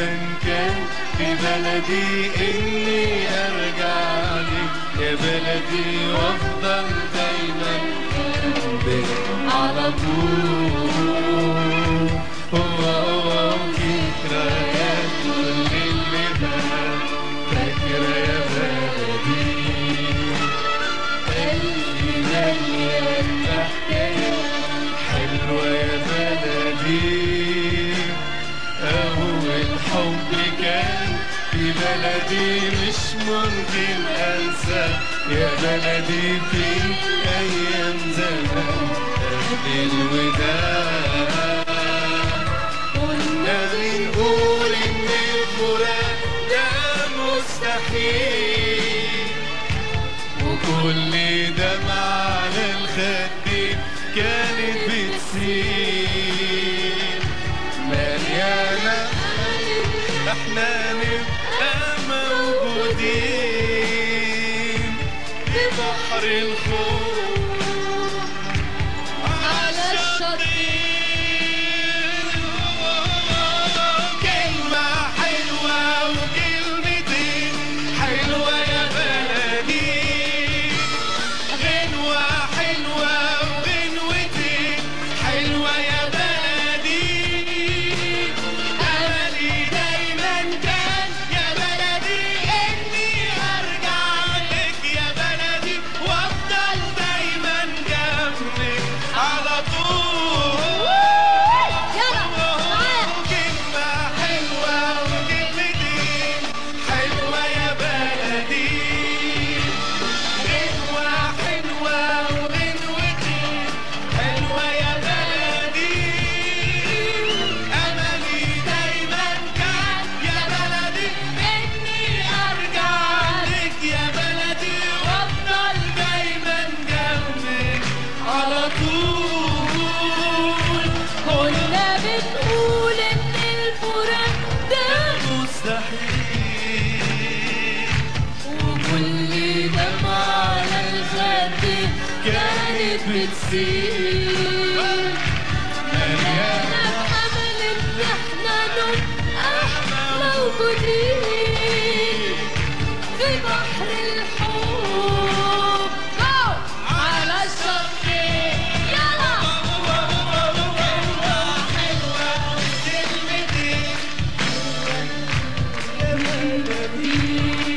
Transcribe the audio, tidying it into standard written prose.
كان في بلدي إني أرجع لك يا بلدي وأفضل دايما جنبك على طول. ذكريات كل اللي فات فاكرة يا بلدي، قلبي مليان حكايات حلوة يا بلدي. أول حب كان في بلدي مش ممكن أنسى يا بلدي، في أيام زمان قبل الوداع كنا بنقول إن الفراق ده مستحيل، وكل دمعة على الخد كانت بتسيل مليانة احنا نبقى موجودين في بحر الخوف على الشط. كلمة حلوة وكلمتين حلوة يا بلدي، غنوة حلوة وغنوتين حلوة يا بلدي. أملي دايما كان يا بلدي إني أرجع لك يا بلدي وأفضل دايما جنبك على طول. كلمة حلوة وكلمتين حلوة يا بلدي، غنوة حلوة وغنوتين حلوة يا بلدي. أملي دايما كان يا بلدي إني أرجع لك يا بلدي وأفضل دايما جنبك على طول. كنا بنقول إن الفراق ده مستحيل، وكل دمعة على الخد كانت بتسيل مليانة أمل إن إحنا نبقى موجودين في بحر الحب على الشط. يلا حلوة كلمتين يا بلدي.